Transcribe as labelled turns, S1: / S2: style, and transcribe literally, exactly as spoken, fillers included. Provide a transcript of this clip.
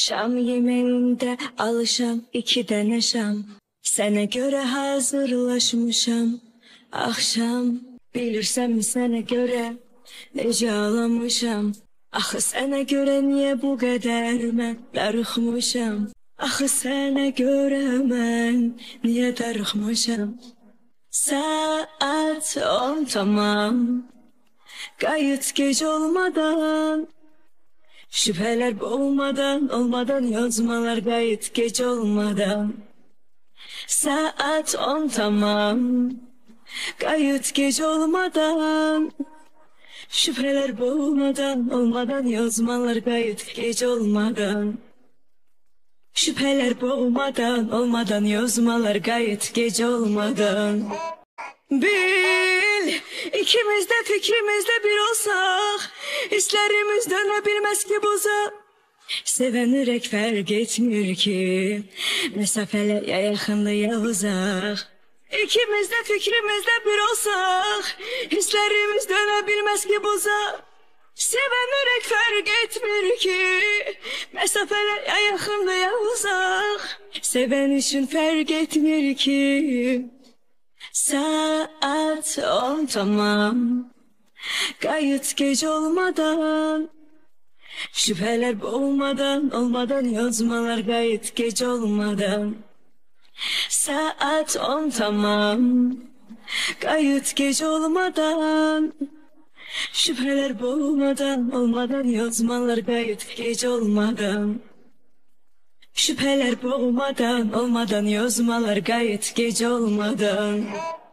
S1: Şam yemeğinde alışam iki tane şam. Sene göre hazırlaşmışam. Akşam bilirsem sene göre nece ağlamışam. Axı sene göre niye bu kadar ben darıxmışam. Axı sene göre ben niye darıxmışam. Saat on tamam. Gayet geç olmadan, şüpheler boğmadan, olmadan yazmalar gayet geç olmadan. Saat on tamam. Gayet geç olmadan, şüpheler boğmadan, olmadan yazmalar gayet geç olmadan. Şüpheler boğmadan, olmadan yazmalar gayet geç olmadan. Bil, ikimiz de fikrimizde bir olsak, hislerimiz dönebilmez ki buza. Seven yürek fark etmiyor ki, mesafeler ya yakındı ya uzak. İkimiz de fikrimizde bir olsak, hislerimiz dönebilmez ki buza. Seven yürek fark etmiyor ki, mesafeler ya yakındı ya uzak. Seven için fark etmiyor ki. Saat on tamam. Gayet geç olmadan, şüpheler boğmadan, olmadan yazmalar gayet geç olmadan. Saat on tamam. Gayet geç olmadan, şüpheler boğmadan, olmadan yazmalar gayet geç olmadan. Şüpheler boğmadan, olmadan yazmalar gayet geç olmadan.